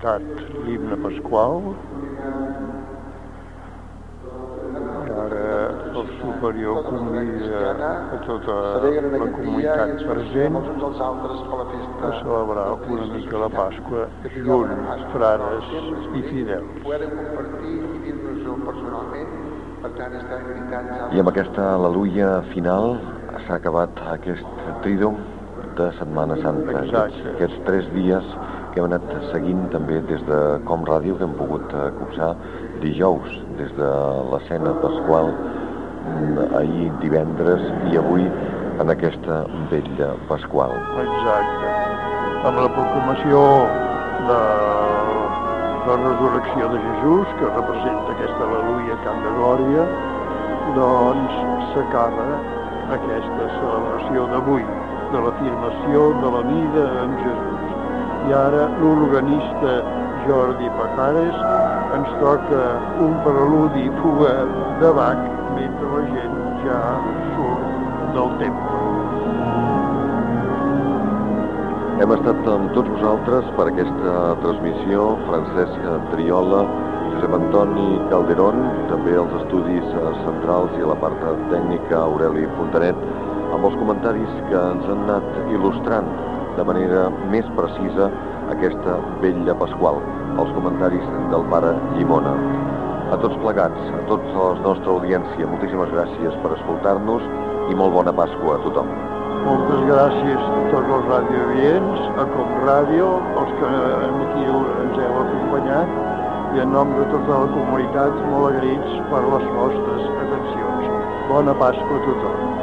cantat l'himne pasqual i ara el superior convida a tota la comunitat present a celebrar una mica la Pasqua junts, frares i fidels. I amb aquesta al·leluia final s'ha acabat aquest trídom de Setmana Santa. Aquests 3 dies que hem anat seguint també des de Com Ràdio, que hem pogut copsar dijous des de l'escena pasqual, ahir divendres i avui en aquesta vetlla pasqual. Exacte. Amb la proclamació de la resurrecció de Jesús, que representa aquesta al·leluia cant de glòria, doncs s'acaba aquesta celebració d'avui, de l'afirmació de la vida en Jesús. I ara l'organista Jordi Pajares ens toca un preludi fuga de Bach mentre la gent ja surt del temple. Hem estat amb tots vosaltres per aquesta transmissió, Francesc Triola, Josep Antoni Calderón, també els estudis centrals i a la part tècnica Aureli Fontanet, amb els comentaris que ens han anat il·lustrant de manera més precisa aquesta vetlla pasqual, els comentaris del pare Llimona. A tots plegats, a tota la nostra audiència, moltíssimes gràcies per escoltar-nos i molt bona Pasqua a tothom. Moltes gràcies a tots els radiovients, a Com Ràdio, els que aquí ens heu acompanyat, i en nom de tota la comunitat molt agraïts per les vostres atencions. Bona Pasqua a tothom.